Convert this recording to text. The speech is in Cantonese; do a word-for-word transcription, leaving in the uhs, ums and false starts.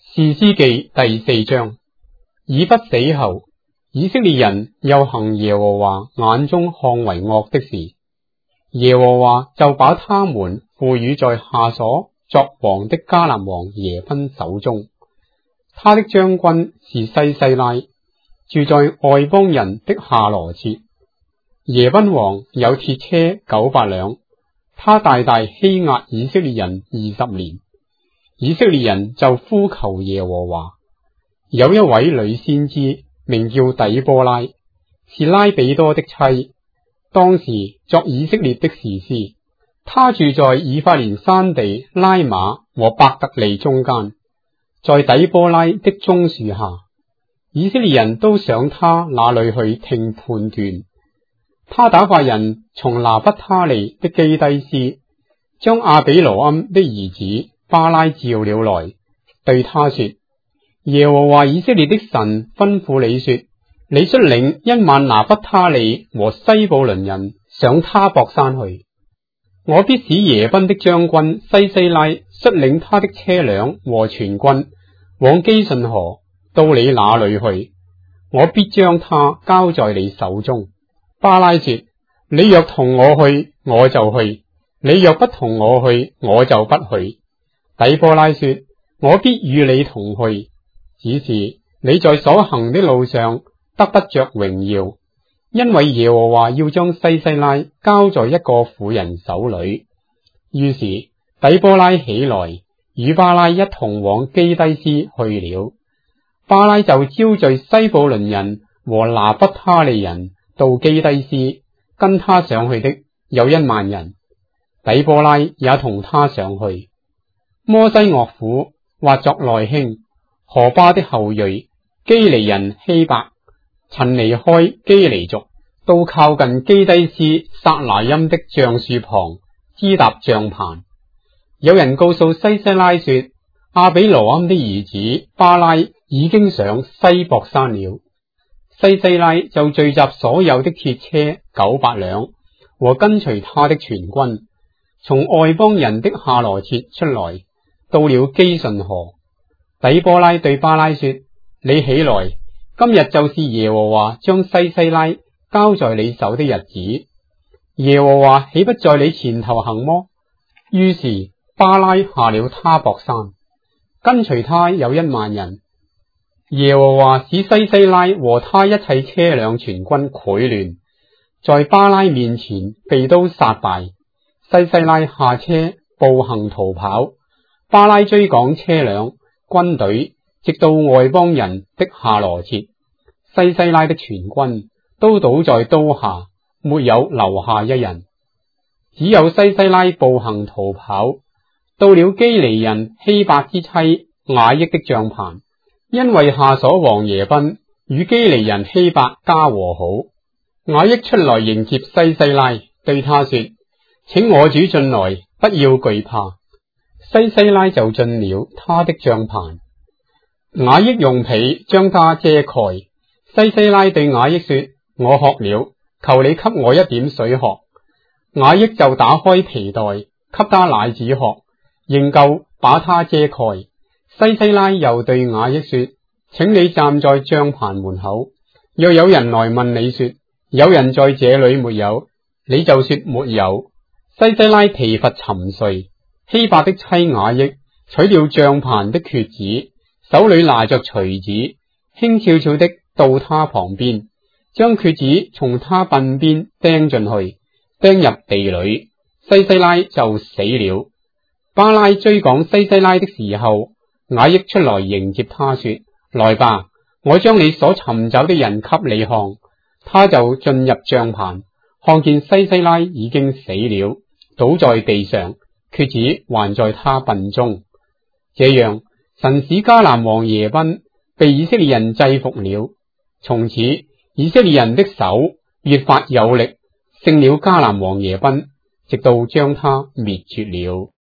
士師記第四章。以笏死後，以色列人又行耶和華眼中看為惡的事，耶和華就把他們付與在夏瑣作王的迦南王耶賓手中。他的將軍是西西拉，住在外邦人的夏羅設。耶賓王有鐵車九百輛，他大大欺壓以色列人二十年。以色列人就呼求耶和華。有一位女先知名叫底波拉，是拉比多的妻，當時作以色列的士師。她住在以法蓮山地拉馬和伯特利中間，在底波拉的棕樹下。以色列人都上她那裏去聽判斷。他打發人從拿弗他利的基低斯，將亞比羅庵的兒子巴拉召了來，對他說：耶和華以色列的神吩咐你說，你率領一萬拿弗他利和西布倫人上他泊山去。我必使耶賓的將軍西西拉率領他的車輛和全軍往基順河到你那裏去，我必將他交在你手中。巴拉說：你若同我去，我就去；你若不同我去，我就不去。底波拉說：我必與你同去，只是你在所行的路上得不着榮耀，因為耶和華要將西西拉交在一個婦人手裏。於是底波拉起來，與巴拉一同往基低斯去了。巴拉就招聚西布倫人和拿弗他利人到基低斯，跟他上去的有一萬人。底波拉也同他上去。摩西岳父或作內兄何巴的後裔基尼人希伯，曾離開基尼族，到靠近基低斯撒拿音的橡樹旁支搭帳棚。有人告訴西西拉說，亞比羅庵的兒子巴拉已經上西泊山了。西西拉就聚集所有的鐵車九百輛和跟隨他的全軍，從外邦人的夏羅設出來，到了基順河。底波拉對巴拉說：你起來，今日就是耶和華將西西拉交在你手的日子。耶和華豈不在你前頭行麼？於是巴拉下了他泊山，跟隨他有一萬人。耶和華使西西拉和他一切車輛全軍潰亂，在巴拉面前被刀殺敗。西西拉下車步行逃跑，巴拉追趕車輛軍隊，直到外邦人的夏羅設。西西拉的全軍都倒在刀下，沒有留下一人。只有西西拉步行逃跑，到了基尼人希伯之妻雅億的帳棚，因為夏瑣王耶賓與基尼人希伯家和好。雅億出來迎接西西拉，對他說：請我主進來，不要懼怕。西西拉就進了他的帳棚，雅億用被將他遮蓋。西西拉對雅億說：我渴了，求你給我一點水喝。雅億就打開皮袋，給他奶子喝，仍舊把他遮蓋。西西拉又對雅億說：請你站在帳棚門口，若有人來問你說，有人在這裏沒有，你就說沒有。西西拉疲乏沉睡。希伯的妻雅億取了帳棚的橛子，手裏拿着錘子，輕悄悄的到他旁邊，將橛子從他鬢邊釘進去，釘入地裏。西西拉就死了。巴拉追趕西西拉的時候，雅億出來迎接他說：來吧，我將你所尋找的人給你看。他就進入帳棚，看見西西拉已經死了，倒在地上，橛子還在他鬢中。這樣，神使迦南王耶賓被以色列人制服了。從此，以色列人的手越發有力，勝了迦南王耶賓，直到將他滅絕了。